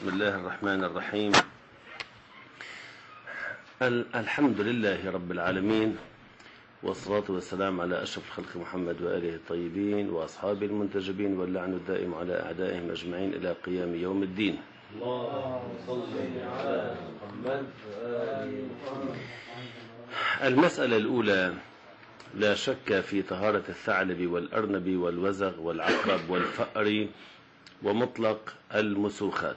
بسم الله الرحمن الرحيم. الحمد لله رب العالمين، والصلاة والسلام على أشرف الخلق محمد وآله الطيبين وأصحابه المنتجبين، واللعن الدائم على أعدائهم أجمعين إلى قيام يوم الدين. اللهم صل على محمد وآل محمد. المسألة الأولى: لا شك في طهارة الثعلب والأرنب والوزغ والعقرب والفأر ومطلق المسوخات.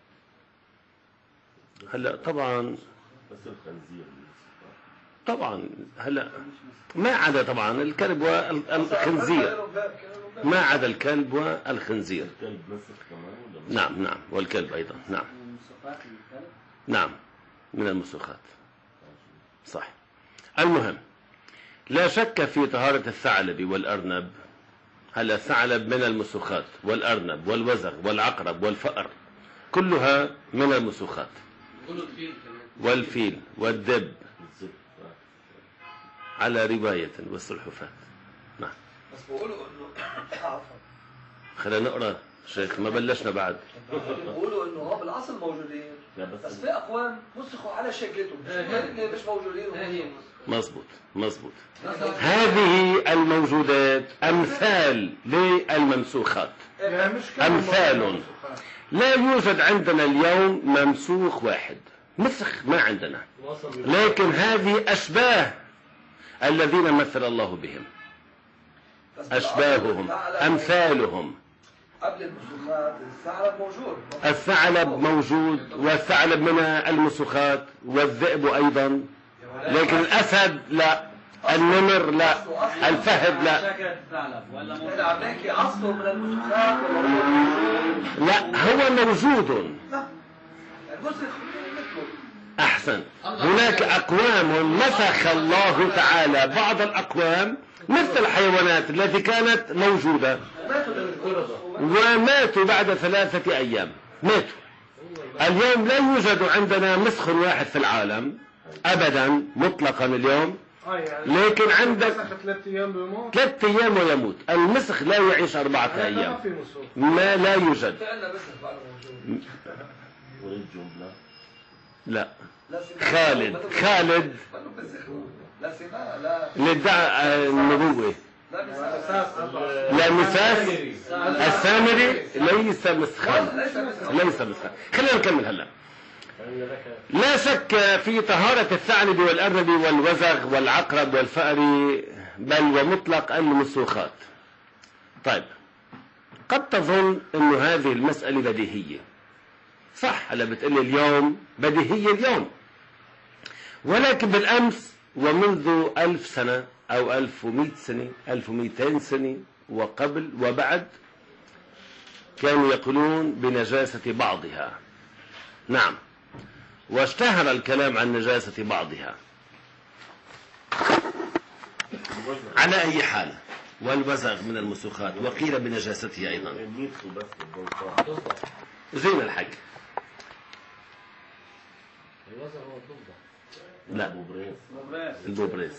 هلا طبعا هلا ما عدا طبعا الكلب والخنزير، ما عدا الكلب والخنزير. نعم والكلب أيضا. نعم من المسوخات صح. المهم، لا شك في طهارة الثعلب والأرنب. هلا الثعلب من المسوخات، والأرنب والوزغ والعقرب والفأر كلها من المسوخات، والفيل والدب على رواية والسلحفاة. نعم. بس بقولوا انه خلينا نقرا شيخ، ما بلشنا بعد. بقولوا انه هو بالاصل موجودين، بس في اقوام مسخوا على شكلتهم، مش موجودين. مزبوط. هذه الموجودات أمثال للممسوخات، أمثال. لا يوجد عندنا اليوم ممسوخ واحد، مسخ ما عندنا، لكن هذه أشباه الذين مثل الله بهم، أشباههم أمثالهم. قبل المسوخات الثعلب موجود، والثعلب من المسوخات، والذئب أيضا، لكن الأسد لا، النمر لا، الفهد لا. لا، هو موجود. أحسن. هناك أقوام مسخ الله تعالى بعض الأقوام مثل الحيوانات التي كانت موجودة وماتوا بعد 3 أيام، ماتوا. اليوم لا يوجد عندنا مسخ واحد في العالم أبدا مطلقا اليوم، لكن عندك 3 أيام ويموت. المسخ لا يعيش 4 أيام، ما لا يوجد. لا، خالد لدعاء النبوة، لا مساس السامري ليس مسخا. خلينا نكمل هلا. لا شك في طهارة الثعلب والأرنب والوزغ والعقرب والفأر، بل ومطلق المسوخات. طيب، قد تظن أن هذه المسألة بديهية، صح؟ هلا بتقول اليوم بديهية اليوم، ولكن بالأمس ومنذ 1000 سنة أو 1100 سنة 1200 سنة وقبل وبعد كانوا يقولون بنجاسة بعضها. نعم، واشتهر الكلام عن نجاسة بعضها. على أي حال، والوزغ من المسوخات، وقيل بنجاسته أيضا. زين الحق. لا، البوبريس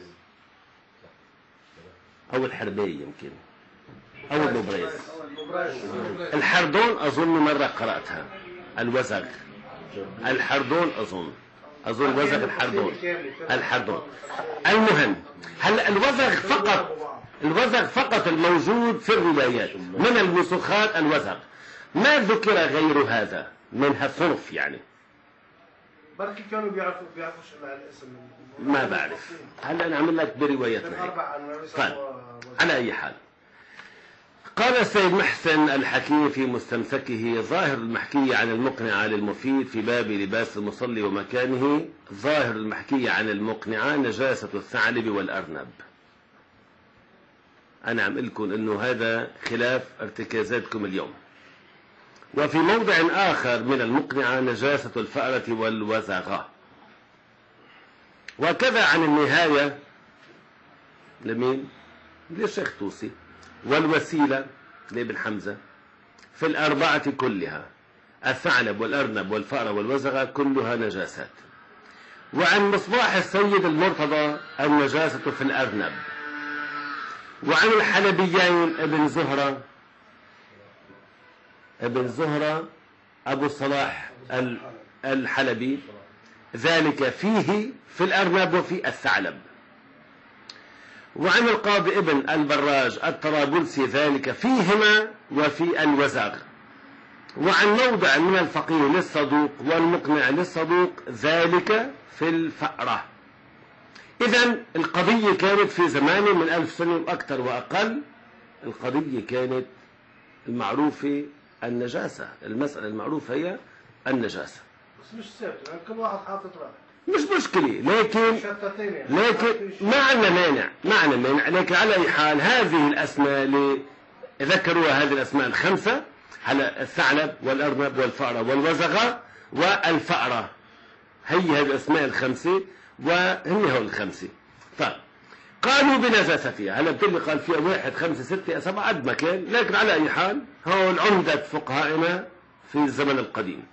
أو الحربية يمكن، أو البوبريس. الحردون أظن مرة قرأتها. الوزغ، الحردون أظن وزغ الحردون. المهم، هلا الوزغ فقط الموجود في الروايات من المسوخات. الوزغ ما ذكر غير هذا من هالصنف، يعني بركي كانوا بيعرفوش الاسم، ما بعرف. هلا نعمل لك بروايتنا هيك. طيب، على أي حال، قال السيد محسن الحكيم في مستمسكه: ظاهر المحكي عن المقنعة للمفيد في باب لباس المصلي ومكانه، ظاهر المحكي عن المقنعة نجاسة الثعلب والأرنب. أنا عم لكم أنه هذا خلاف ارتكازاتكم اليوم. وفي موضع آخر من المقنعة نجاسة الفأرة والوزغة. وكذا عن النهاية لمين؟ للشيخ طوسي. والوسيلة لابن حمزة في الأربعة كلها: الثعلب والأرنب والفأر والوزغة كلها نجاسات. وعن مصباح السيد المرتضى النجاسة في الأرنب. وعن الحلبيين ابن زهرة أبو الصلاح الحلبي ذلك فيه في الأرنب وفي الثعلب. وعن القاضي ابن البراج الطرابلسي ذلك فيهما وفي الوزغ. وعن موضع من الفقيه للصدوق والمقنع للصدوق ذلك في الفأرة. إذن القضية كانت في زمانه من 1000 سنة وأكثر وأقل. القضية كانت المعروفة النجاسة، المسألة المعروفة هي النجاسة، بس مش ثابت، يعني كل واحد حاطط رأي، مش مشكلة. لكن ما عندنا مانع، لكن على أي حال هذه الأسماء اللي ذكروها، هذه الأسماء الخمسة، على الثعلب والأرنب والفأرة والوزغة والفأرة، هي هذه الأسماء الخمسة وهن هول الخمسة. طيب قالوا بنجاستها. هلا بتقول لي قال فيها 1 5 6 7 قد ما كان، لكن على أي حال هون عمدة فقهائنا في الزمن القديم.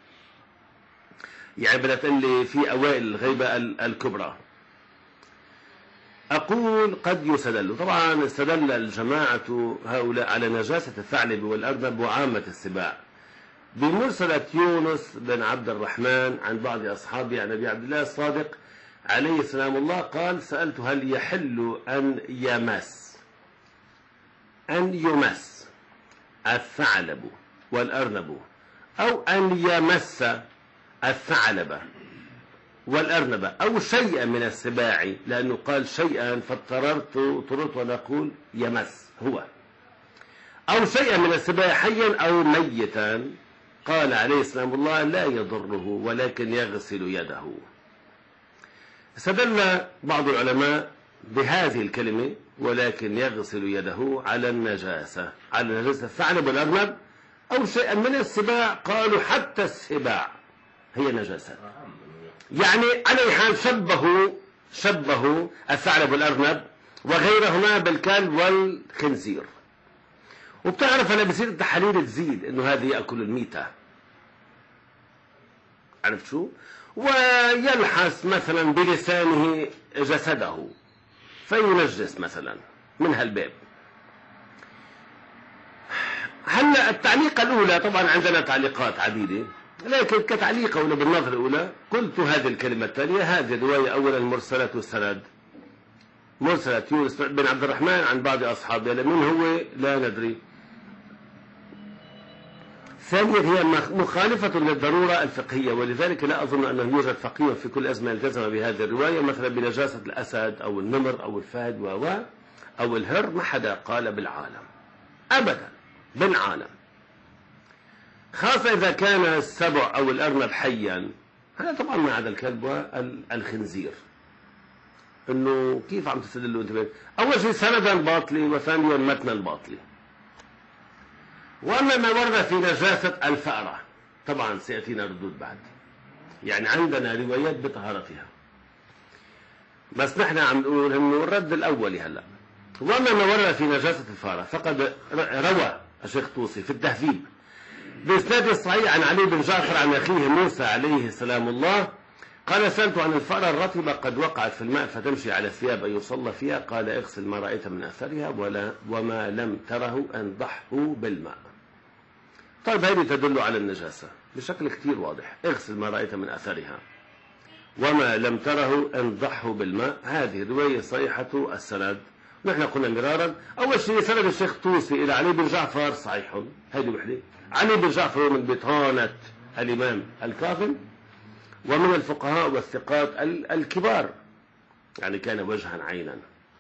يعني بدها تقول لي في أوائل الغيبة الكبرى. أقول قد يستدل، طبعا استدل الجماعة هؤلاء على نجاسة الثعلب والأرنب وعامة السباع بمرسلة يونس بن عبد الرحمن عن بعض أصحابه عن أبي عبد الله الصادق عليه السلام الله قال: سألت هل يحل أن يمس الثعلب والأرنب أو أن يمس الثعلب والأرنب أو شيئا من السباع، لأنه قال شيئا فاضطررت أن أقول يمس هو، أو شيئا من السباع حيا أو ميتا. قال عليه السلام الله: لا يضره ولكن يغسل يده. استدل بعض العلماء بهذه الكلمة ولكن يغسل يده على نجاسة الثعلب والأرنب أو شيئا من السباع. قالوا حتى السباع هي نجاسة. يعني على أي حال شبهوا الثعلب والأرنب وغيرهما بالكلب والخنزير. وبتعرف أنا بصير التحاليل تزيد إنه هذا يأكل الميتة، عرفت شو؟ ويلحس مثلا بلسانه جسده فينجس مثلا من هالباب. هلا التعليقة الأولى، طبعا عندنا تعليقات عديدة، لكن كتعليقة أولى بالنظر الأولى قلت هذه الكلمة التالية. هذه الرواية أولا مرسلة السند، مرسلة يونس بن عبد الرحمن عن بعض أصحابه، من هو لا ندري. ثانيا هي مخالفة للضرورة الفقهية، ولذلك لا أظن أنه يوجد فقيه في كل أزمة التزم بهذه الرواية، مثلا بنجاسة الأسد أو النمر أو الفهد أو الهر، ما حدا قال بالعالم أبدا بالعالم، خاصة إذا كان السبع أو الأرنب حيا. هذا طبعا ما عدا الكلب والخنزير. إنه كيف عم تستدلوا أنتم؟ أول شيء سندا باطلي، وثانيا متنا باطلي. وأما ما ورد في نجاسة الفأرة طبعا سيأتينا ردود بعد، يعني عندنا روايات بطهارتها، بس نحن عم نقول إنه الرد الأولي هلا. وأما ما ورد في نجاسة الفأرة فقد روى الشيخ طوسي في التهذيب بإسناد الصحيح عن علي بن جعفر عن أخيه موسى عليه السلام الله قال: سألت عن الفأرة الرطبة قد وقعت في الماء فتمشي على الثياب أن يصلى فيها. قال: اغسل ما رأيت من أثرها وما لم تره انضحه بالماء. طيب هذه تدل على النجاسة بشكل كتير واضح. اغسل ما رأيت من أثرها وما لم تره انضحه بالماء. هذه رواية صحيحة السند. نحن قلنا مرارا أول شيء سند الشيخ طوسي إلى علي بن جعفر صحيح، هذه وحدة. علي بن جعفر من بطانة الإمام الكاظم ومن الفقهاء والثقات الكبار، يعني كان وجها عينا.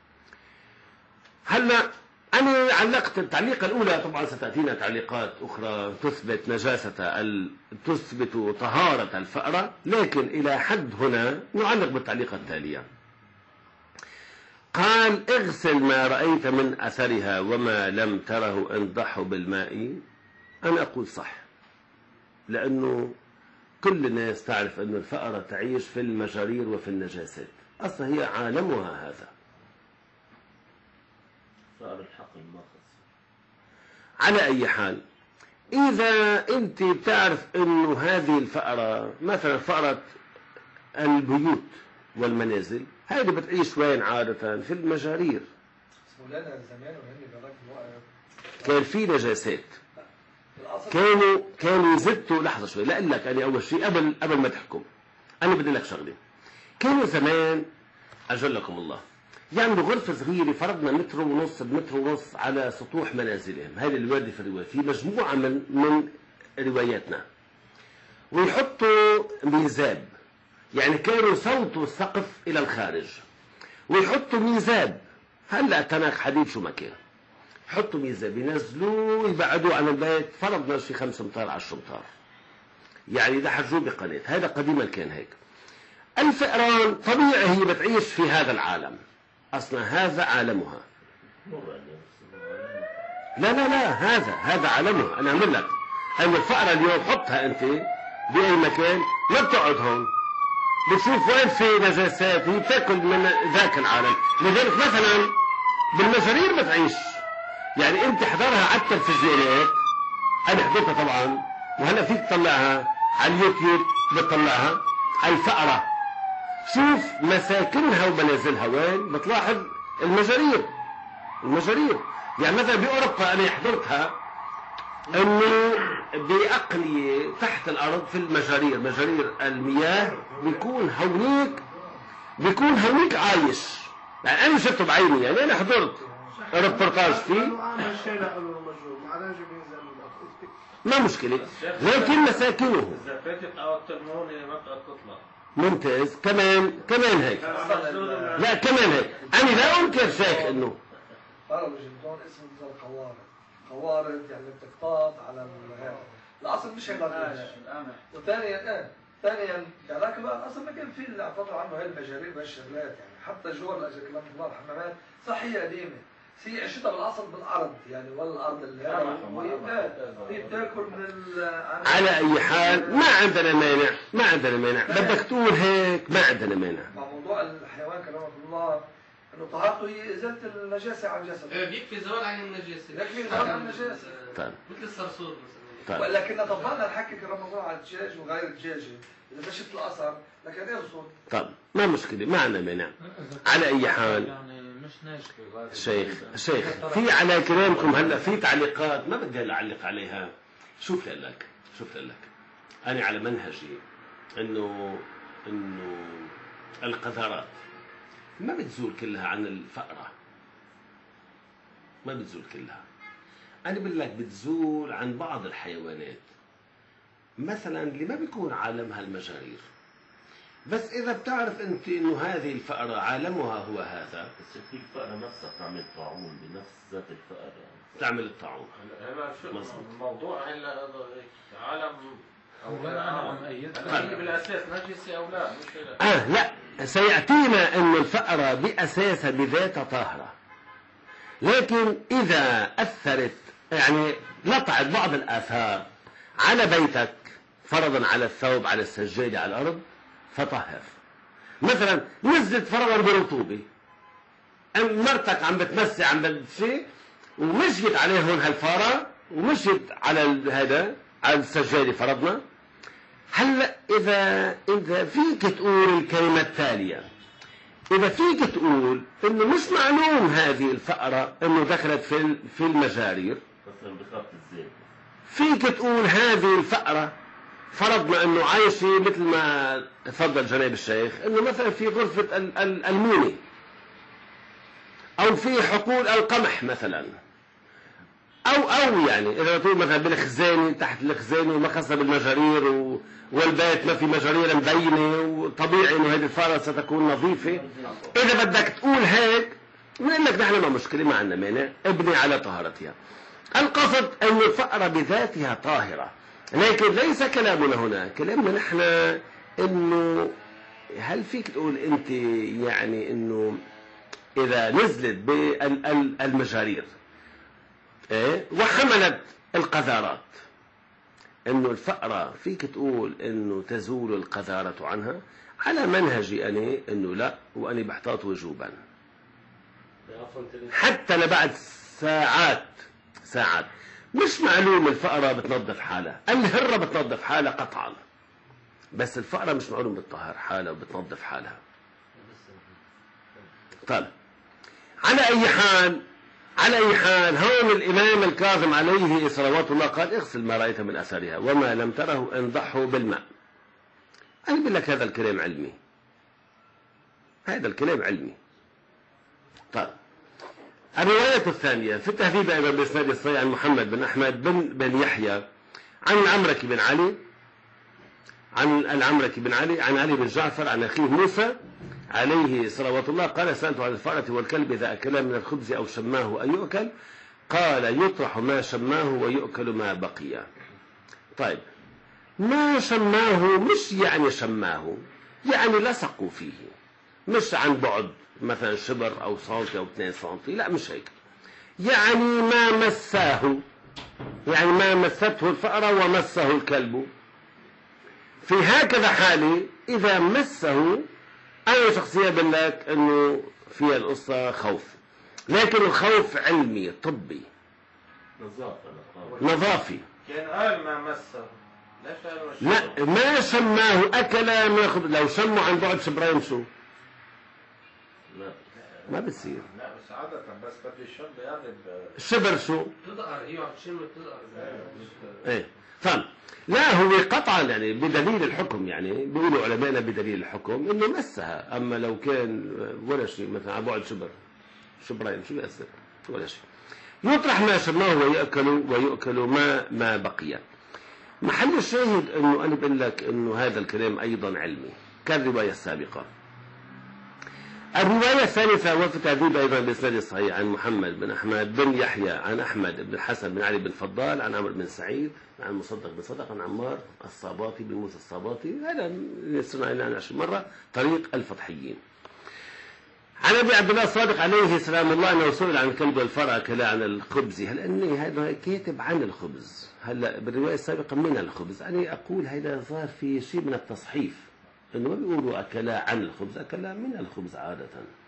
هلا أنا علقت التعليقة الأولى، طبعا ستأتينا تعليقات أخرى تثبت طهارة الفأرة، لكن إلى حد هنا نعلق بالتعليقة التالية. قال: اغسل ما رأيت من أثرها وما لم تره انضحه بالماء. أنا أقول صح، لأنه كل الناس تعرف أن الفأرة تعيش في المجارير وفي النجاسات، أصلا هي عالمها هذا. فأر الحقل ما خص. على أي حال إذا أنت بتعرف أنه هذه الفأرة مثلا فأرة البيوت والمنازل، هذه بتعيش وين عادة؟ في المجارير. مولانا زمان وهن بهذاك الوقت كان في نجاسات، كانوا يزتوا. لحظة شوي، لا أقول لك أنا أول شيء قبل ما تحكم، أنا بدي لك شغلة. كانوا زمان أجلكم الله يعملوا غرفة صغيرة، فرضنا متر ونص بمتر ونص على سطوح منازلهم، هذه الوردة في الرواية، في مجموعة من رواياتنا، ويحطوا ميزاب، يعني كانوا يصوتوا السقف إلى الخارج، ويحطوا ميزاب. هلا تناق حديد شو ما كان، يحطوا ميزاب ينزلوه يبعدوه عن البيت، فرضنا شي 5 أمتار 10 أمتار، يعني يدحرجوه بقناة. هذا قديما كان هيك. الفئران طبيعي هي بتعيش في هذا العالم، أصلا هذا عالمها. لا لا لا، هذا عالمها. أنا أعمل لك أن الفأرة اليوم حطها أنت بأي مكان، ما بتقعد هون، بتشوف وين في نجاسات، هي بتاكل من ذاك العالم. لذلك مثلا بالمجارير بتعيش، يعني أنت حضرها على التلفزيونات، أنا حضرتها طبعا، وهلا فيك تطلعها على اليوتيوب، بتطلعها الفأرة، شوف مساكنها ومنازلها وين، بتلاحظ المجارير. يعني مثلا بأوروبا أنا حضرتها انه بأقلية تحت الارض في المجارير، مجارير المياه، بيكون هونيك عايش. يعني انا شفته بعيني، يعني انا حضرت ريبورتاج فيه، ما مشكلة، لكن مساكنه ممتاز. كمان هيك، لا كمان هيك، انا لا انكر شيخ انه اسمه قوارض، يعني بتقطاط على الاصل مش هيك. وثانيا ثانيا يعني لكن الاصل ما كان في اللي اعتبروا عنه هاي المجارير وهالشغلات، يعني حتى جوا كلام الحمامات صح هي قديمه، هي عشتها بالاصل بالارض، يعني ولا الارض اللي هي بتاكل من على اي حال ما عندنا مانع، بدك تقول هيك ما عندنا مانع. مع موضوع الحيوان كلامك الله انه طهارته هي ازاله النجاسه عن جسده. بيكفي زوال عن النجاسه. بيكفي زوال عن النجاسه. طيب. مثل الصرصور مثلا. طيب. ولكن طبقنا الحكي كرمضان على الدجاج وغير الدجاجه، اذا ما شفت الاثر لكن يرصد. طيب ما مشكله، ما عندنا مانع. على اي حال يعني مش ناشفه. شيخ في على كلامكم هلا في تعليقات ما بدي هلا اعلق عليها. شوف لك انا على منهجي انه القذارات ما بتزول كلها عن الفأرة، ما بتزول كلها. أنا بقول لك بتزول عن بعض الحيوانات، مثلا اللي ما بيكون عالمها المجارير، بس إذا بتعرف أنت إنه هذه الفأرة عالمها هو هذا. بس في الفأرة نفسها تعمل طاعون بنفس ذات الفأرة، تعمل الطاعون. هلا شو الموضوع هلا عالم أو لا أنا مؤيد. هي بالأساس نجسة أو لا؟ مش لا سيأتينا أن الفأرة بأساسها بذاتها طاهرة، لكن إذا أثرت يعني لطعت بعض الآثار على بيتك، فرضا على الثوب، على السجادة، على الأرض، فطهر. مثلا نزلت فرضا برطوبة، مرتك عم بتمسي عم بتشي ومشيت عليه هون هالفارة ومشيت على هذا على السجادة فرضنا. هلا إذا فيك تقول الكلمة التالية، إذا فيك تقول إنه مش معلوم هذه الفأرة إنه دخلت في المجارير، مثلا بخافة الزيت، فيك تقول هذه الفأرة فرضنا إنه عايشة مثل ما تفضل جناب الشيخ، إنه مثلا في غرفة المونة أو في حقول القمح مثلا، أو يعني إذا تقول مثلا بالخزانة، تحت الخزانة وما خاصة بالمجارير والبيت ما في مجارير مبينة، وطبيعي إنه هذه الفأرة ستكون نظيفة. إذا بدك تقول هيك نقول لك نحن ما مشكلة، ما عندنا مانع، ابني على طهارتها. القصد أن الفأرة بذاتها طاهرة، لكن ليس كلامنا هنا، كلامنا نحن إنه هل فيك تقول أنت يعني إنه إذا نزلت بالمجارير وحملت القذارات، انه الفأرة فيك تقول انه تزول القذارة عنها؟ على منهجي انا انه لا، وانا بحتاط وجوبا حتى لبعد ساعات. مش معلوم الفأرة بتنظف حالها، الهرة بتنظف حالها قطعا، بس الفأرة مش معلوم بتطهر حالها وبتنظف حالها. طيب على اي حال على أي حال هون الإمام الكاظم عليه صلوات الله قال اغسل ما رأيت من أثرها وما لم تره انضحه بالماء. أنا بقول لك هذا الكلام علمي، هذا الكلام علمي. طيب الرواية الثانية في التهذيب أيضا بإسناد الصحيح عن محمد بن أحمد بن يحيى عن العمرك بن علي عن علي بن جعفر عن أخيه موسى عليه صلوات الله قال سألت عن الفأرة والكلب إذا أكلا من الخبز أو شماه أن يؤكل؟ قال يطرح ما شماه ويؤكل ما بقي. طيب ما شماه مش يعني شماه، يعني لصقوا فيه، مش عن بعد مثلا شبر أو سنتي أو 2 سنتي، لا مش هيك، يعني ما مساه، يعني ما مسته الفأرة ومسه الكلب. في هكذا حالة إذا مسه أنا شخصيا بقول لك إنه فيها القصة خوف، لكن الخوف علمي طبي نظافي. كان قال ما مسه، لا ما شماه أكل من الخبز، لو شموا عن بعد شبرين شو؟ لا ما بتصير. لا بس عادة بس بده الشم يعني الشبر شو؟ تدقر هي عم تشم تدقر. ايه فهم. لا هو قطعا يعني بدليل الحكم، يعني بيقولوا علماءنا بدليل الحكم انه مسها، اما لو كان ولا شيء مثلا على بعد شبرين شو بيأثر ولا شيء. يطرح ما شماه ويؤكل ما بقي. محل الشاهد انه انا بقول لك انه هذا الكلام ايضا علمي كالروايه السابقه. الرواية الثالثة وفي تهذيب أيضا بإسناد الصحيح عن محمد بن أحمد بن يحيى عن أحمد بن الحسن بن علي بن فضال عن عمرو بن سعيد عن مصدق بن صدق عن عمار الصاباطي بن موسى الصاباطي، هذا سمعنا لنا 10 مرة طريق الفتحيين. عن أبي عبد الله الصادق عليه سلام الله أنه سئل عن الكلب والفرع كلا عن الخبز، هل أني هذا كاتب عن الخبز، هلا بالرواية السابقة من الخبز، أنا أقول هذا ظهر في شيء من التصحيف، إنه ما بيقولوا أكلا عن الخبز، أكلا من الخبز عادة.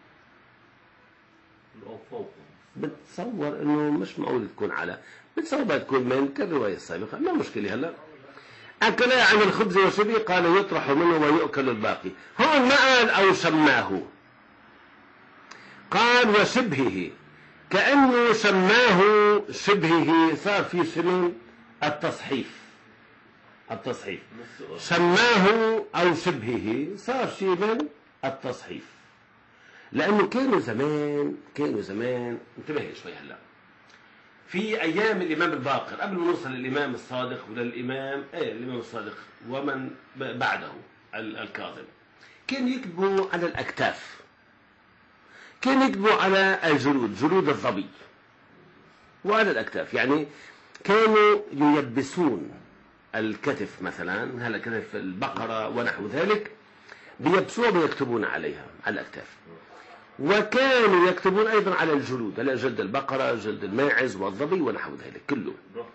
بتصور إنه مش معقول تكون على، بتصور تكون من كالرواية السابقة، ما مشكلة. هلا أكلا عن الخبز وشبه قال يطرح منه ويؤكل الباقي. هون ما قال أو شماه، قال وشبهه، كأنه شماه شبهه، صار في شنو التصحيف. شماه أو شبهه صار شيء من التصحيف، لأنه كانوا زمان انتبه شوي هلا في أيام الإمام الباقر قبل ما نوصل للإمام الصادق وللإمام الإمام الصادق ومن بعده الكاظم، كانوا يكتبوا على الأكتاف، كانوا يكتبوا على الجلود، جلود الظبي وعلى الأكتاف، يعني كانوا ييبسون الكتف مثلا، هلا كتف البقرة ونحو ذلك، بيبسوها ويكتبون عليها على الأكتاف. وكانوا يكتبون أيضا على الجلود، على جلد البقرة، جلد الماعز والظبي ونحو ذلك كله.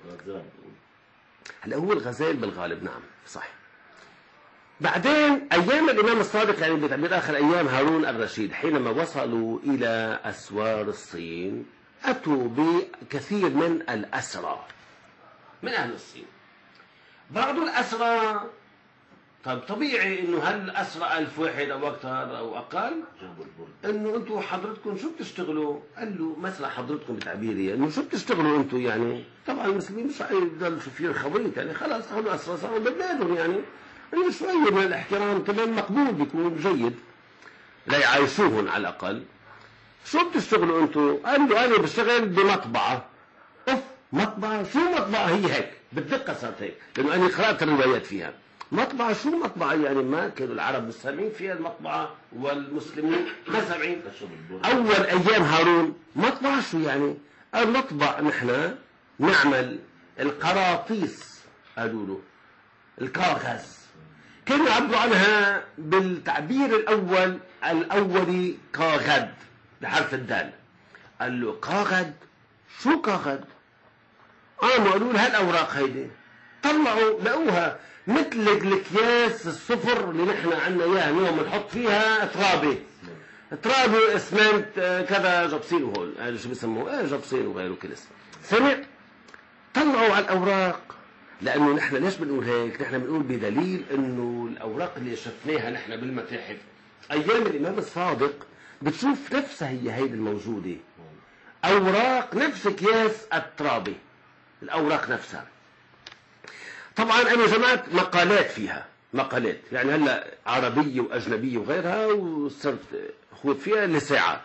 هلا هو الغزال بالغالب، نعم صح. بعدين أيام الإمام الصادق، يعني بتعبير آخر أيام هارون الرشيد، حينما وصلوا إلى أسوار الصين أتوا بكثير من الأسرى من أهل الصين. بعض الأسرى طيب طبيعي إنه هل أسرى 1000 واحد أو أكثر أو أقل، إنه أنتم حضرتكم شو بتشتغلوا؟ قال له مثلا حضرتكم بتعبيري إنه شو بتشتغلوا أنتم؟ يعني طبعا المسلمين مش يضل شوفير خبيط، يعني خلاص أخذوا أسرى صاروا ببلادهم، يعني إنه شوية من الاحترام تمام مقبول بيكون جيد لا يعايشوهم على الأقل. شو بتشتغلوا أنتم؟ قال له أنا بشتغل بمطبعة. أوف مطبعة؟ شو مطبعة؟ هي هيك بالدقة صارت هيك، لأنه أنا قرأت الروايات فيها. مطبعة شو مطبعة؟ يعني ما كانوا العرب مسامعين فيها المطبعة والمسلمين ما سامعين. أول أيام هارون مطبعة شو يعني؟ قال نطبع نحن، نعمل القراطيس، قالوا له الكاغذ، كانوا يعبروا عنها بالتعبير الأولي كاغد بحرف الدال. قال له كاغد؟ شو كاغد؟ قالوا له هالأوراق هيدي، طلعوا لقوها مثل الأكياس الصفر اللي نحن عنا إياها اليوم بنحط فيها ترابي اسمنت كذا جبصين، وهول هذا شو بيسموه جبصين وغيره كل اسم. سمع طلعوا على الأوراق، لأنه نحن ليش بنقول هيك؟ نحن بنقول بدليل إنه الأوراق اللي شفناها نحن بالمتاحف أيام الإمام الصادق بتشوف نفسها هي هيدي الموجودة. أوراق نفس أكياس الترابي، الأوراق نفسها. طبعا أنا جمعت مقالات فيها، مقالات يعني هلا عربية وأجنبية وغيرها، وصرت خوض فيها لساعات.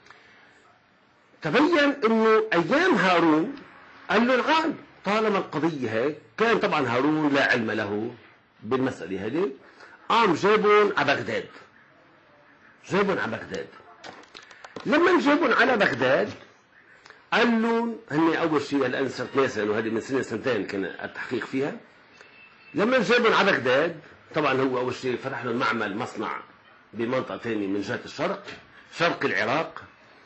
تبين إنه أيام هارون قال له الغال طالما القضية هيك، كان طبعا هارون لا علم له بالمسألة هذه، قام جابون على بغداد. جابون على بغداد. لما جابون على بغداد قال له هني أول شيء، الآن صرت ناسي لأنه هذه من سنة سنتين كان التحقيق فيها. لما جابون على بغداد طبعا هو أول شيء فتح له المعمل، مصنع بمنطقة ثانية من جهة الشرق، شرق العراق.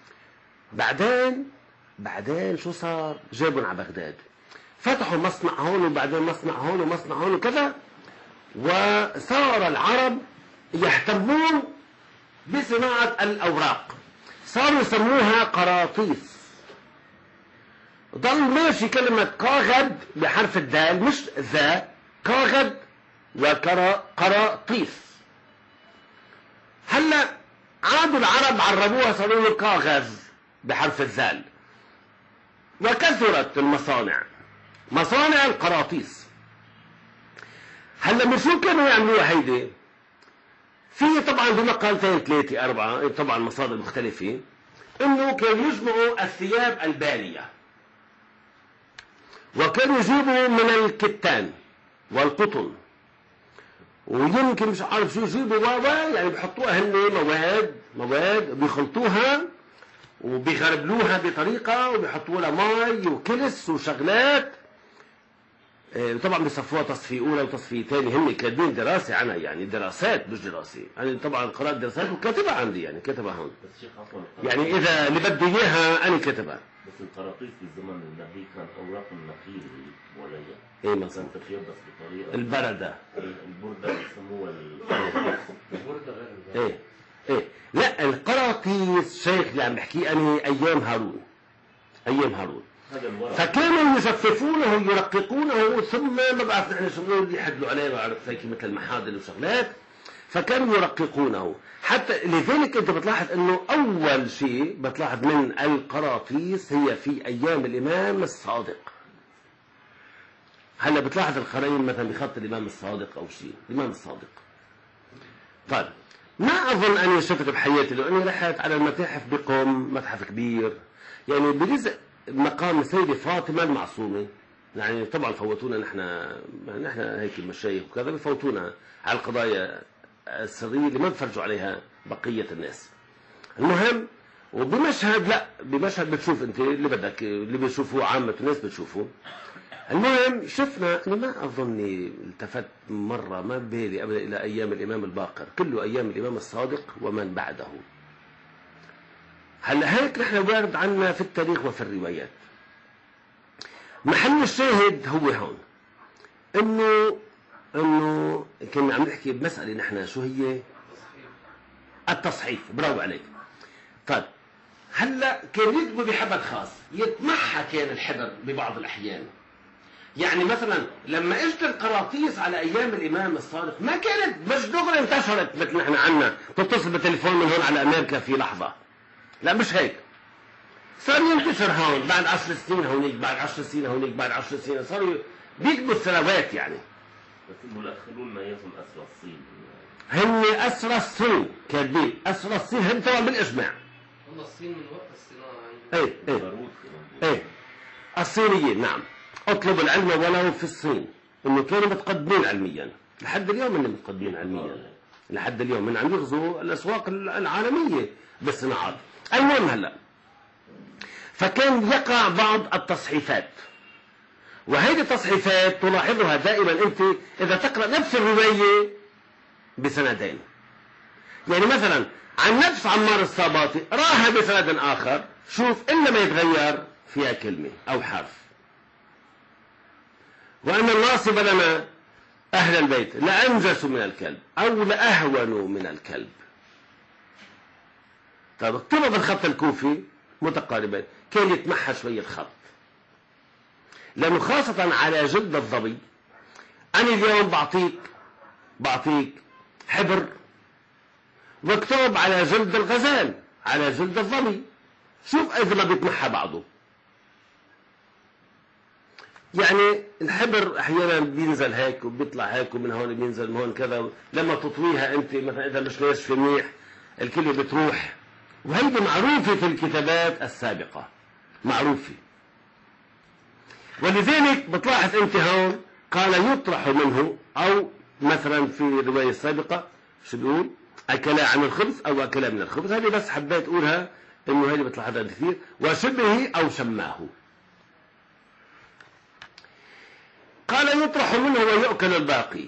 بعدين شو صار؟ جابون على بغداد، فتحوا مصنع هون وبعدين مصنع هون ومصنع هون وكذا، وصار العرب يهتمون بصناعة الأوراق، صاروا يسموها قراطيس. ضل ماشي كلمة قاغد بحرف الدال مش ذا، قاغد وقراطيس. هلا عادوا العرب عربوها صاروا له قاغز بحرف الذال، وكثرت المصانع، مصانع القراطيس. هلا من شو كانوا يعملوها هيدي؟ في طبعا بمقالتين 3 4 طبعا مصادر مختلفة، انه كانوا يجمعوا الثياب البالية، وكانوا يجيبوا من الكتان والقطن، ويمكن مش عارف شو يجيبوا يعني بحطوها هن مواد بيخلطوها وبيغربلوها بطريقة وبيحطوا لها مي وكلس وشغلات. طبعا بيصفوها تصفية أولى وتصفية ثانية، هم كاتبين دراسة عنها، يعني دراسات مش دراسة، يعني طبعا قرأت دراسات وكاتبها عندي، يعني كاتبها هون، يعني إذا اللي بدي إياها أنا كاتبها. بس القراطيس في الزمن النبي كان أوراق النخيل ولا إيه مثلا تتيبس بطريقة البردة، البردة يسموها البردة غير إيه لا القراطيس شيخ اللي عم بحكي أنا أيام هارون فكانوا يجففونه ويرققونه، ثم ما بعرف نحن شو بنقول يحدلوا عليه، بعرف هيك مثل المحادل وشغلات، فكانوا يرققونه. حتى لذلك انت بتلاحظ انه اول شيء بتلاحظ من القراطيس هي في ايام الامام الصادق. هلا بتلاحظ القرايين مثلا بخط الامام الصادق او شيء، الامام الصادق. طيب ما اظن اني شفت بحياتي، لو اني رحت على المتاحف بقم، متحف كبير يعني بجزء مقام السيدة فاطمة المعصومة، يعني طبعا فوتونا نحن هيك المشايخ وكذا بفوتونا على القضايا السرية اللي ما بفرجوا عليها بقية الناس. المهم وبمشهد لا بمشهد بتشوف انت اللي بدك، اللي بيشوفوه عامة الناس بتشوفوه. المهم شفنا، انا ما اظني التفت مرة ما بالي ابدا الى ايام الامام الباقر، كله ايام الامام الصادق ومن بعده. هلا هيك نحن وارد عنا في التاريخ وفي الروايات. محل الشاهد هو هون انه كنا عم نحكي بمسألة نحن شو هي التصحيف. برافو عليك. طيب هلا كان يكتبوا بحبر خاص، يتمحى كان الحبر ببعض الاحيان. يعني مثلا لما اجت القراطيس على ايام الامام الصادق ما كانت مش دغري انتشرت مثل نحن عنا تتصل بالتليفون من هون على امريكا في لحظة، لا مش هيك. صار ينتشر هون بعد 10 سنين هونيك، بعد 10 سنين هونيك، بعد 10 سنين صاروا بيكتبوا السنوات يعني. بس المؤخرون ما يصل أسرى الصين، هن أسرى الصين كاتبين أسرى الصين، هم طبعا بالإجماع. والله الصين من وقت الصناعة ايه ايه الصينيين نعم. اطلبوا العلم ولو في الصين، انه كانوا متقدمين علميا، لحد اليوم انهم متقدمين علميا، لحد اليوم من عم يغزوا الاسواق العالميه بالصناعات. المهم هلا فكان يقع بعض التصحيفات، وهذه التصحيفات تلاحظها دائما انت اذا تقرا نفس الروايه بسندين. يعني مثلا عن نفس عمار الصاباتي راها بسند اخر، شوف الا ما يتغير فيها كلمه او حرف. وان الناصب لنا اهل البيت لانجس من الكلب او لاهون من الكلب. طيب اكتبها بالخط الكوفي متقاربين، كان يتمحى شويه خط، لانه خاصه على جلد الظبي. انا اليوم بعطيك حبر واكتب على جلد الغزال، على جلد الظبي، شوف إذا ما بيتمحى بعضه. يعني الحبر أحيانا بينزل هيك وبيطلع هيك، ومن هون بينزل من هون كذا، لما تطويها أنت مثلا إذا مش ناشفة منيح الكلمة بتروح، وهيدي معروفة في الكتابات السابقة، معروفة. ولذلك بتلاحظ أنت هون قال يطرح منه، أو مثلا في الرواية السابقة شو بيقول؟ أكلا عن الخبز أو أكلا من الخبز. هذه بس حبيت أقولها إنه هذه بتلاحظها كثير. وشبهه أو شماه. قال يطرح منه ويؤكل الباقي.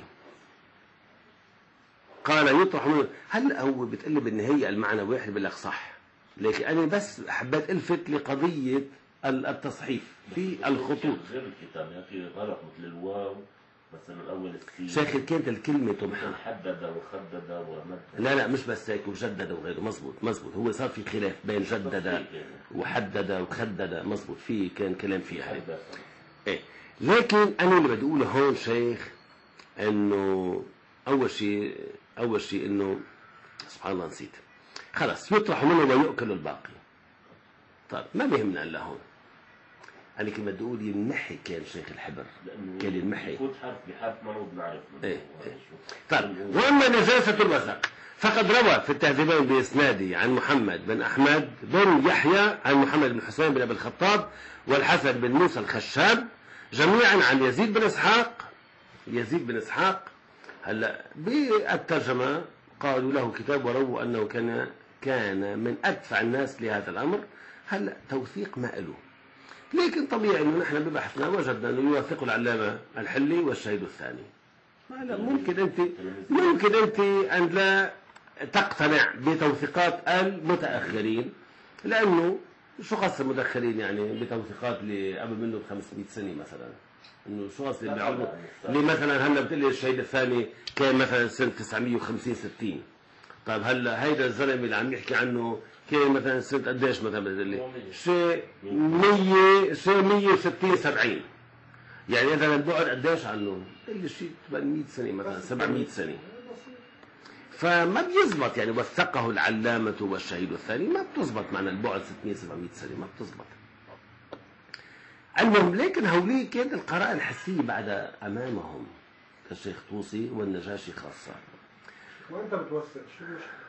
قال يطرح منه، هل هو بتقلي بالنهاية المعنى واحد؟ بقول لك صح، لكن أنا بس حبيت ألفت لقضية التصحيف في الخطوط. غير الكتاب يا أخي غلط، مثل الواو مثلا الأول السين. شيخ كانت الكلمة تمحى. حدد وخدد ومد. لا مش بس هيك، وجدد وغيره. مزبوط. هو صار في خلاف بين جدد وحدد وخدد. مزبوط، في كان كلام فيها. إيه، لكن أنا اللي بدي أقوله هون شيخ إنه أول شيء إنه سبحان الله نسيت. خلاص يطرح منه ويؤكل الباقي. طيب ما بيهمنا إلا هون. أنا كما بدي أقول يمحي كان شيخ الحبر، كان يمحي. يكون حرف بحرف ما بنعرف. إيه. طيب وأما نجاسة الوثق فقد روى في التهذيبين بإسناده عن محمد بن أحمد بن يحيى عن محمد بن حسين بن أبي الخطاب والحسن بن موسى الخشاب جميعا عن يزيد بن إسحاق. هلا بالترجمة قالوا له كتاب ورووا أنه كان من أدفع الناس لهذا الأمر. هلا توثيق ما له، لكن طبيعي انه نحن ببحثنا وجدنا انه يوثق العلامة الحلي والشهيد الثاني. ممكن انت ان لا تقتنع بتوثيقات المتأخرين، لانه شو قص المتأخرين يعني بتوثيقات اللي قبل منه ب 500 سنة مثلا، انه شو قص اللي بيعملوا اللي مثلا هلا بتقول لي الشهيد الثاني كان مثلا سنة 950 60. طيب هلا هيدا الزلمه اللي عم يحكي عنه كان مثلا سنة قديش مثلا بتقول لي؟ شيء 160 70. يعني اذا البعد قديش عنه؟ بتقول لي شيء 800 سنة مثلا 700 سنة. فما بيزبط يعني وثقه العلامة والشهيد الثاني، ما بتزبط معنا البعد 600 700 سنة، ما بتزبط. المهم لكن هولي كانت القراءة الحسية بعد أمامهم كالشيخ طوسي والنجاشي خاصة. وانت بتوثق شو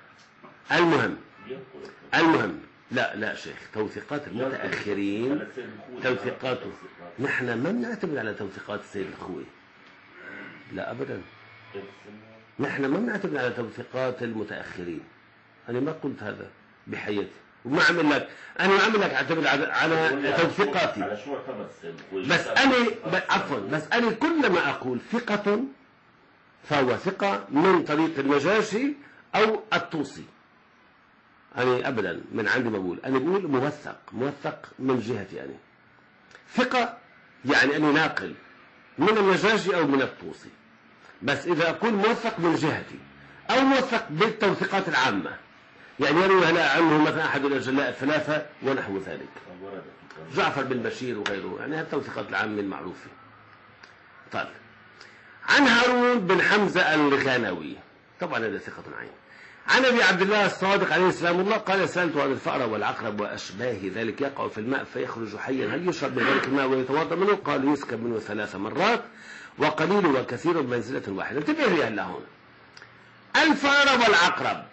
المهم لا شيخ، توثيقات المتأخرين توثيقاته نحن ما بنعتمد على توثيقات السيد الخوي، لا أبدا. نحن ما بنعتمد على توثيقات المتأخرين. أنا ما قلت هذا بحياتي، وما عمل لك أنا ما عمل لك أعتمد على توثيقاتي. على شو اعتمد السيد الخوي؟ بس أنا كلما أقول ثقة فهو ثقة من طريق النجاشي أو الطوسي. أنا أبدا من عندي ما بقول، أنا بقول موثق من جهتي أنا. ثقة يعني أنا ناقل من النجاشي أو من الطوسي. بس إذا أقول موثق من جهتي أو موثق بالتوثيقات العامة، يعني يروي هلا عنه مثلا أحد الأجلاء الثلاثة ونحو ذلك، جعفر بن بشير وغيره، يعني التوثيقات العامة المعروفة. طيب عن هارون بن حمزة الغنوي، طبعا هذا ثقة عين، عن ابي عبد الله الصادق عليه السلام الله قال سألت عن الفأر والعقرب وأشباه ذلك يقع في الماء فيخرج حيا، هل يشرب من ذلك الماء ويتوضأ منه؟ قال يسكب منه 3 مرات وقليل وكثير بمنزلة واحدة. انتبه لي هلا هون، الفأر والعقرب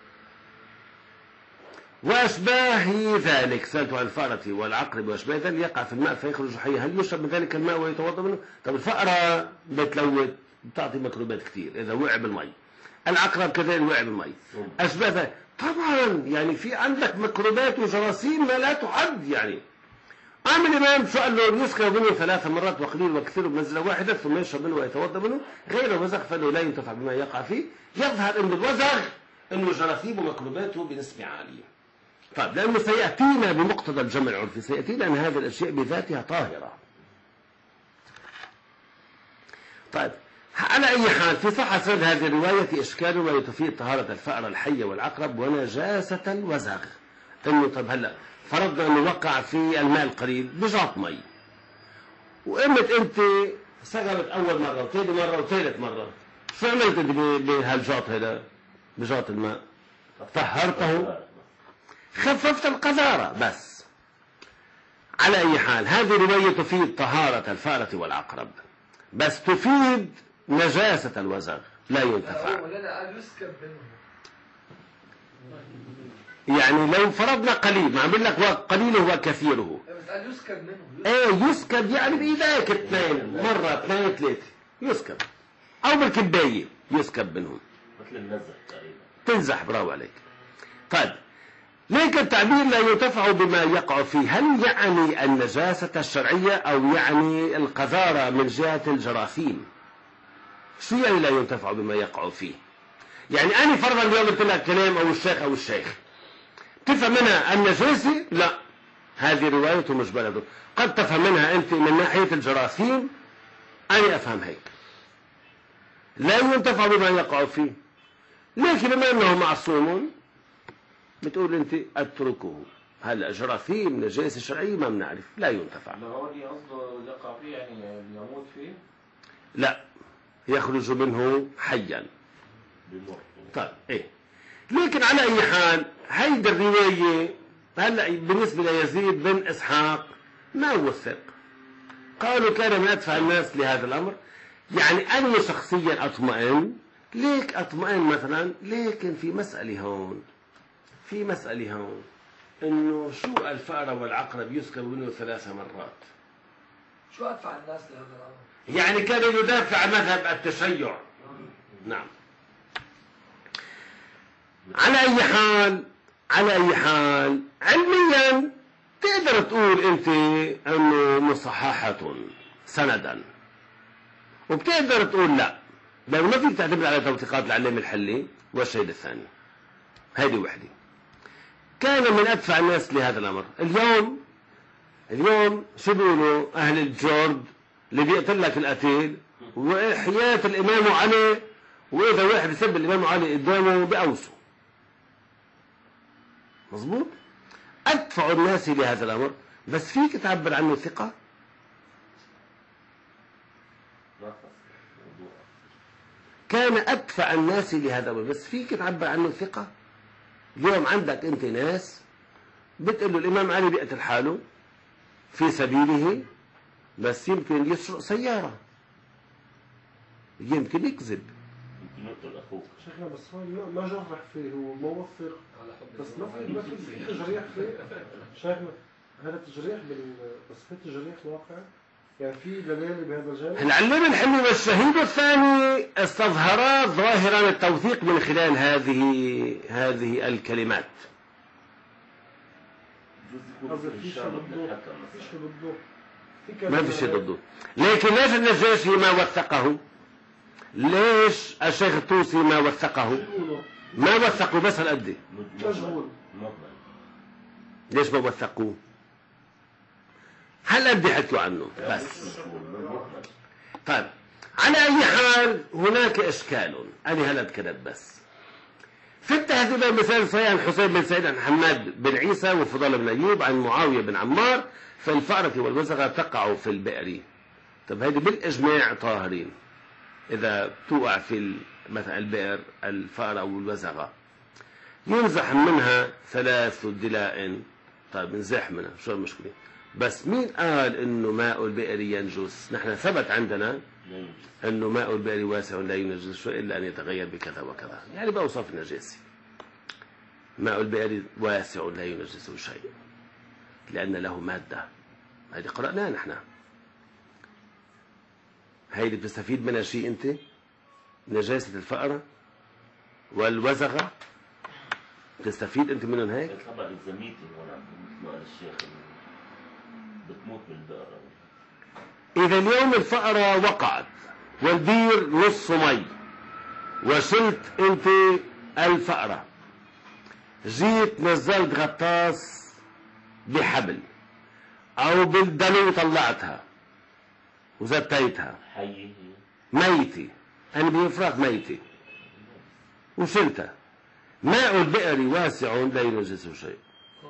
وأشباه ذلك، سألت عن الفأرة والعقرب وأشباه ذلك يقع في الماء فيخرج حيا، هل يشرب من ذلك الماء ويتوضأ منه؟ طب الفأرة بتلوث، بتعطي ميكروبات كثير إذا وقع بالمي، العقرب كذلك وقع بالمي، أشباه ذلك طبعا يعني في عندك ميكروبات وجراثيم ما لا تعد. يعني قام الإمام شو قال له؟ يسكب منه 3 مرات وقليل وكثير بمنزلة واحدة ثم يشرب منه ويتوضأ منه، غير الوزغ فإنه لا ينتفع بما يقع فيه. يظهر أن الوزغ أنه جراثيم وميكروباته بنسبة عالية. طيب لأنه سيأتينا بمقتضى الجمع العرفي، سيأتينا أن هذه الأشياء بذاتها طاهرة. طيب على أي حال في صحة سند هذه الرواية إشكال ويتفيد طهارة الفأر الحية والعقرب ونجاسة الوزغ. إنه طب هلا فرضنا أنه وقع في الماء القليل بجاط مي، وقمت أنت سقبت أول مرة وثاني مرة وثالث مرة، شو عملت أنت بهالجاط هذا بجاط الماء؟ طهرته. خففت القذارة بس. على أي حال هذه رواية تفيد طهارة الفأرة والعقرب، بس تفيد نجاسة الوزغ لا ينتفع. يعني لو فرضنا قليل، ما عم بقول لك قليله وكثيره. يسكب منه. ايه يسكب يعني بايديك 2 مرة 2 3 يسكب، او بالكباية يسكب منهم. مثل النزح تقريبا. تنزح، برافو عليك. طيب ليك التعبير لا ينتفع بما يقع فيه، هل يعني النجاسة الشرعية أو يعني القذارة من جهة الجراثيم؟ شو يعني لا ينتفع بما يقع فيه؟ يعني أنا فرضا اليوم قلت لك كلام أو الشيخ تفهم منها النجاسة؟ لا، هذه روايته مش بلده. قد تفهم منها أنت من ناحية الجراثيم، أنا أفهم هيك لا ينتفع بما يقع فيه. لكن بما أنه معصوم بتقول انت اتركه. هلا جراثيم نجاسه شرعيه ما بنعرف، لا ينتفع. لو هو اللي قصده يقع فيه يعني يموت فيه؟ لا، يخرج منه حيا. طيب ايه، لكن على اي حال هيدي الروايه هلا بالنسبه ليزيد بن اسحاق ما وثق. قالوا كان من ادفع الناس لهذا الامر. يعني انا شخصيا اطمئن، ليك اطمئن مثلا، لكن في مساله هون انه شو الفأرة والعقرب يسكب منه 3 مرات. شو أدفع الناس لهذا الأمر؟ يعني كان يدافع مذهب التشيع. نعم. على أي حال علميا تقدر تقول أنت أنه مصححة سندا، وبتقدر تقول لا، لأنه ما فيك تعتمد على توثيقات العلامة الحلي والشيء الثاني. هذه وحدة. كان من أدفع الناس لهذا الأمر. اليوم شو بيقولوا أهل الجورد اللي بيقتل لك القتيل وحياة الإمام علي، وإذا واحد يسب الإمام علي قدامه بأوسه. مظبوط؟ أدفع الناس لهذا الأمر، بس فيك تعبر عنه ثقة؟ كان أدفع الناس لهذا الأمر، بس فيك تعبر عنه ثقة؟ اليوم عندك أنت ناس بتقول له الإمام علي بيقتل حاله في سبيله، بس يمكن يسرق سيارة، يمكن يكذب، يمكن يقتل أخوك. شيخنا بس هو ما جرح فيه، هو موثق، بس ما في تجريح فيه. شيخنا هذا تجريح بس في تجريح واقع، يعني في دلالة بهذا الجانب. العلامة الحلي والشهيد الثاني استظهرا ظاهرا التوثيق من خلال هذه الكلمات. ما في شيء ضده. لكن ليش النجاشي ما وثقه؟ ليش الشيخ الطوسي ما وثقه؟ ما وثقوا بس هالقد. ليش ما وثقوه؟ هالقد حكوا عنه بس. طيب على أي حال هناك إشكال، أنا هلا كذب بس. في التهذيب مثال صحيح عن حسين بن سعيد عن حماد بن عيسى وفضل بن أيوب عن معاوية بن عمار في الفأرة والوزغة تقع في البئر. طب هذه بالإجماع طاهرين إذا توقع في مثلا البئر الفأرة أو الوزغة، ينزح منها 3 دلاء. طيب نزح منها، شو المشكلة؟ بس مين قال إنه ماء البئر ينجس؟ نحن ثبت عندنا إنه ماء البئر واسع لا ينجس شيء إلا أن يتغير بكذا وكذا، يعني بأوصاف النجاسة. ماء البئر واسع لا ينجس شيء لأن له مادة. هذه قرأناها نحن. هذه بتستفيد منها شيء أنت؟ نجاسة الفأرة والوزغة بتستفيد أنت منهم هيك؟ طبعا الزميتي هون مثل ما قال الشيخ بتموت بالبئر. إذا اليوم الفأرة وقعت والبير نص مي وشلت أنت الفأرة، جيت نزلت غطاس بحبل أو بالدلو طلعتها وزتيتها حية ميتة، أنا بيفرق ميتة وشلتها، ماء البئر واسع لا ينجس شيء.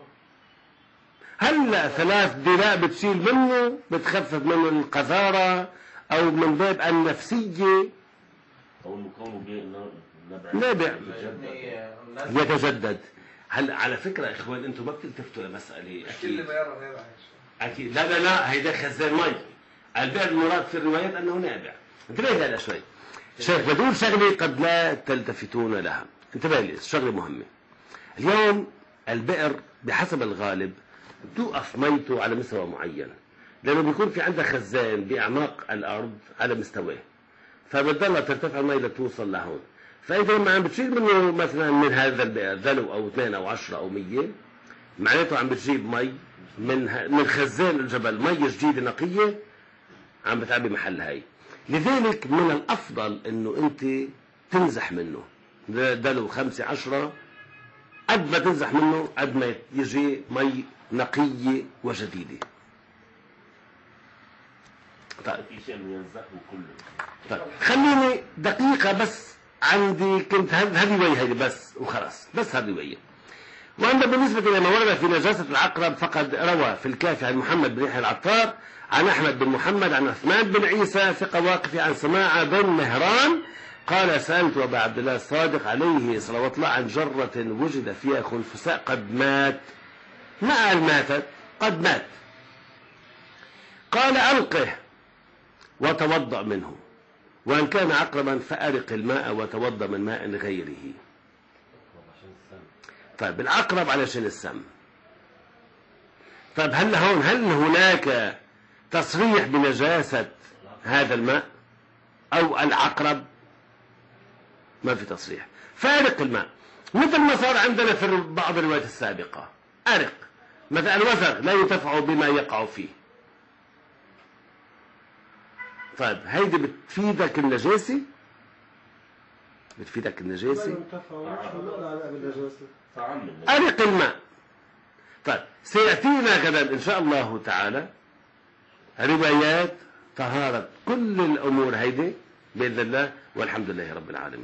هلا 3 دلاء بتشيل منه، بتخفف منه القذارة أو من باب النفسية، أو إنه كونه نابع يتجدد. هلا على فكره اخوان انتم ما بتلتفتوا لمساله كل ما يرى نابع. اكيد لا هيدا خزان مي. البئر المراد في الروايات انه نابع. انتبه هلا شوي شيخ، بدون شغله قد لا تلتفتون لها. انتبه لي شغله مهمه. اليوم البئر بحسب الغالب توقف ميته على مستوى معين، لانه بيكون في عندها خزان باعماق الارض على مستواه، فبتضلها ترتفع المي لتوصل لهون. فانت لما عم بتشيل منه مثلا من هذا البئر ذلو او 2 او 10 او 100، معناته عم بتجيب مي من خزان الجبل، مي جديده نقيه عم بتعبي محل هاي. لذلك من الافضل انه انت تنزح منه دلو 5 10، قد ما تنزح منه قد ما يجي مي نقيه وجديده. طيب في شيء ينزحه كله. طيب خليني دقيقة بس، عندي كنت هذه وجه هذه بس وخلاص، بس هذه وجه. وأما بالنسبة لما ورد في نجاسة العقرب فقد روى في الكافي عن محمد بن يحيى العطار عن أحمد بن محمد عن عثمان بن عيسى ثقة واقفي عن سماعة بن مهران قال سألت أبا عبد الله الصادق عليه صلوات الله عن جرة وجد فيها خنفساء قد مات. ما قال ماتت، قد مات. قال ألقه وتوضأ منه، وإن كان عقربا فأرق الماء وتوضأ من ماء غيره. طيب العقرب علشان السم. طيب هل هناك تصريح بنجاسة هذا الماء أو العقرب؟ ما في تصريح. فأرق الماء مثل ما صار عندنا في بعض الروايات السابقة، أرق مثلا الوزغ لا ينتفع بما يقع فيه. طيب هيدي بتفيدك النجاسة؟ بتفيدك النجاسة؟ أرق الماء. طيب سيأتينا غدا إن شاء الله تعالى روايات طهارة كل الأمور هيدي بإذن الله، والحمد لله رب العالمين.